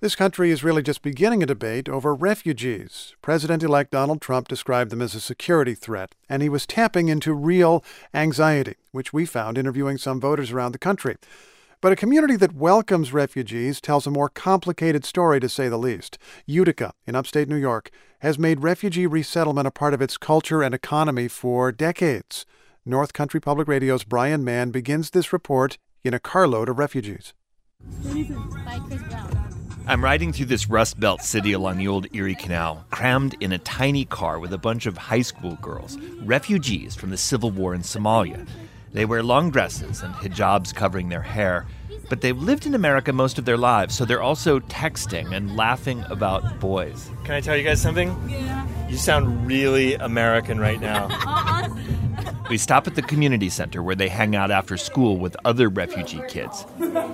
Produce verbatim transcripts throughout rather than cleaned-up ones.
This country is really just beginning a debate over refugees. President-elect Donald Trump described them as a security threat, and he was tapping into real anxiety, which we found interviewing some voters around the country. But a community that welcomes refugees tells a more complicated story, to say the least. Utica, in upstate New York, has made refugee resettlement a part of its culture and economy for decades. North Country Public Radio's Brian Mann begins this report in a carload of refugees. By Chris Brown. I'm riding through this Rust Belt city along the old Erie Canal, crammed in a tiny car with a bunch of high school girls, refugees from the civil war in Somalia. They wear long dresses and hijabs covering their hair, but they've lived in America most of their lives, so they're also texting and laughing about boys. Can I tell you guys something? Yeah. You sound really American right now. We stop at the community center where they hang out after school with other refugee kids.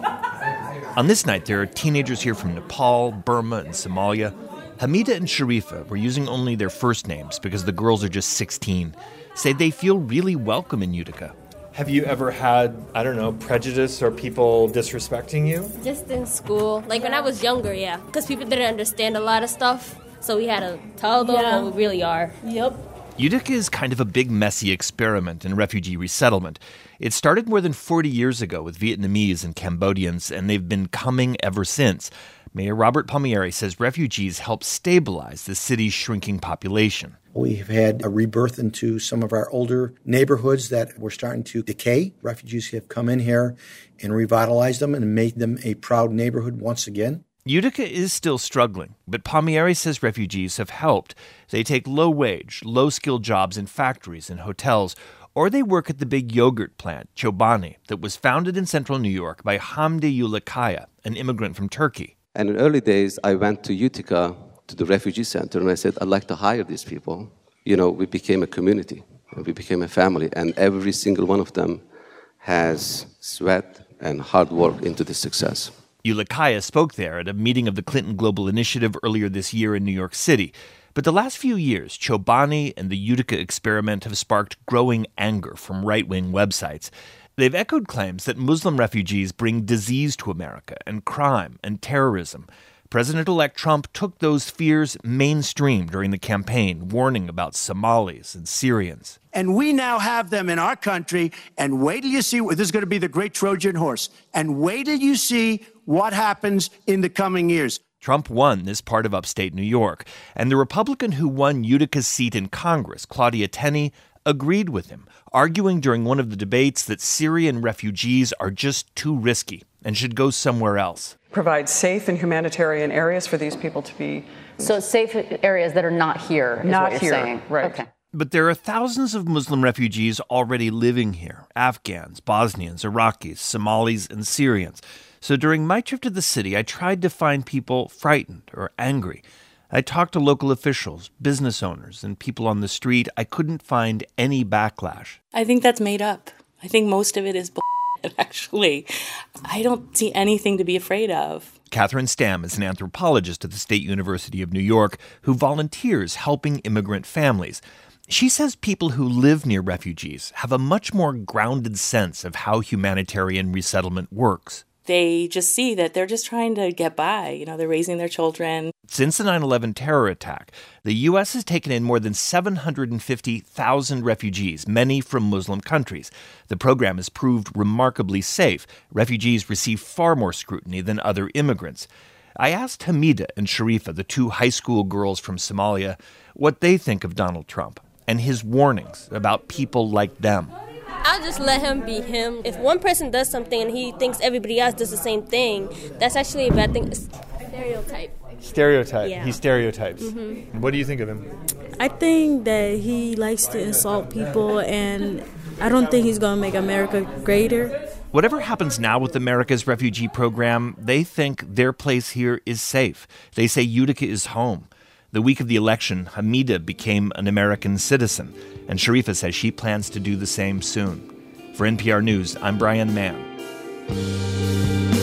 On this night, there are teenagers here from Nepal, Burma, and Somalia. Hamida and Sharifa, were using only their first names because the girls are just sixteen, say they feel really welcome in Utica. Have you ever had, I don't know, prejudice or people disrespecting you? Just in school. Like when I was younger, yeah. Because people didn't understand a lot of stuff, so we had to tell them yeah. what we really are. Yep. Utica is kind of a big, messy experiment in refugee resettlement. It started more than forty years ago with Vietnamese and Cambodians, and they've been coming ever since. Mayor Robert Palmieri says refugees help stabilize the city's shrinking population. We've had a rebirth into some of our older neighborhoods that were starting to decay. Refugees have come in here and revitalized them and made them a proud neighborhood once again. Utica is still struggling, but Palmieri says refugees have helped. They take low-wage, low-skilled jobs in factories and hotels, or they work at the big yogurt plant, Chobani, that was founded in central New York by Hamdi Yulikaya, an immigrant from Turkey. And in early days, I went to Utica, to the refugee center, and I said, I'd like to hire these people. You know, we became a community, and we became a family, and every single one of them has sweat and hard work into this success. Yulikaya spoke there at a meeting of the Clinton Global Initiative earlier this year in New York City. But the last few years, Chobani and the Utica experiment have sparked growing anger from right-wing websites. They've echoed claims that Muslim refugees bring disease to America and crime and terrorism. President-elect Trump took those fears mainstream during the campaign, warning about Somalis and Syrians. And we now have them in our country, and wait till you see, this is going to be the great Trojan horse, and wait till you see what happens in the coming years. Trump won this part of upstate New York, and the Republican who won Utica's seat in Congress, Claudia Tenney, agreed with him, arguing during one of the debates that Syrian refugees are just too risky and should go somewhere else. Provide safe and humanitarian areas for these people to be... So safe areas that are not here is not what here, you're saying. Right. Okay. But there are thousands of Muslim refugees already living here, Afghans, Bosnians, Iraqis, Somalis, and Syrians. So during my trip to the city, I tried to find people frightened or angry. I talked to local officials, business owners, and people on the street. I couldn't find any backlash. I think that's made up. I think most of it is bullshit, actually. I don't see anything to be afraid of. Catherine Stamm is an anthropologist at the State University of New York who volunteers helping immigrant families. She says people who live near refugees have a much more grounded sense of how humanitarian resettlement works. They just see that they're just trying to get by. You know, they're raising their children. Since the nine eleven terror attack, the U S has taken in more than seven hundred fifty thousand refugees, many from Muslim countries. The program has proved remarkably safe. Refugees receive far more scrutiny than other immigrants. I asked Hamida and Sharifa, the two high school girls from Somalia, what they think of Donald Trump and his warnings about people like them. I'll just let him be him. If one person does something and he thinks everybody else does the same thing, that's actually a bad thing. Stereotype. Stereotype. Yeah. He stereotypes. Mm-hmm. What do you think of him? I think that he likes to insult people, and I don't think he's going to make America greater. Whatever happens now with America's refugee program, they think their place here is safe. They say Utica is home. The week of the election, Hamida became an American citizen, and Sharifa says she plans to do the same soon. For N P R News, I'm Brian Mann.